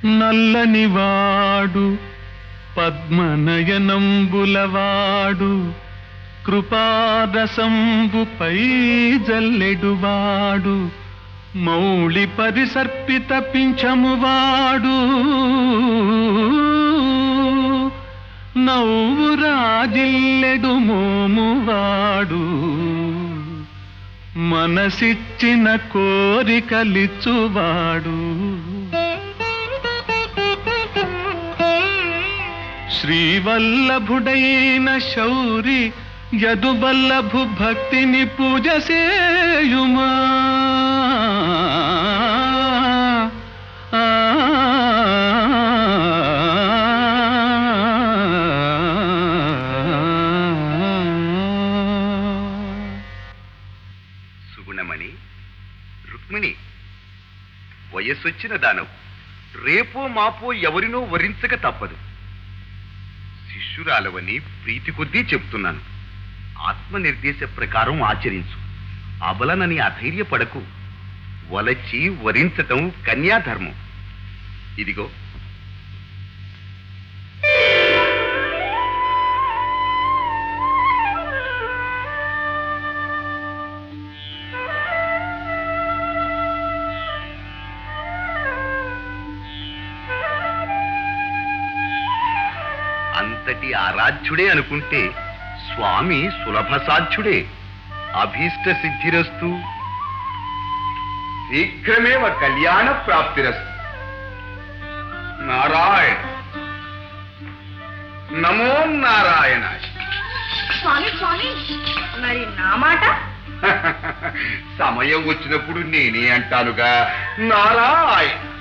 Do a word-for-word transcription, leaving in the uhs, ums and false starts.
నల్లనివాడు పద్మనయనంబులవాడు కృపారసంబుపై జల్లెడువాడు మౌళి పరిసర్పిత పింఛమువాడు నవ్వు రాజిల్లెడు మోమువాడు మనసిచ్చిన కోరికలిచ్చువాడు శ్రీవల్లభుడైన శౌరి యదువల్లభు భక్తిని పూజ సేయుమా సుగుణమణి రుక్మిణి వయస్సొచ్చిన దానవు రేపో మాపో ఎవరినో వరించక తప్పదు. శిష్యురాలవని ప్రీతి కొద్దీ చెప్తున్నాను. ఆత్మనిర్దేశ ప్రకారం ఆచరించు. అబలనని అధైర్యపడకు. వలచి వరించటం కన్యాధర్మం. ఇదిగో అంతటి ఆరాధ్యుడే అనుకుంటే స్వామి సులభ సాధ్యుడే. అభీష్ట సిద్ధిరస్తు. శీఘ్రమేవ కళ్యాణ ప్రాప్తిరస్తు. నారాయణ నమో నారాయణ. స్వామి స్వామి మరి నా మాట సమయం వచ్చినప్పుడు నేనే అంటానుగా. నారాయణ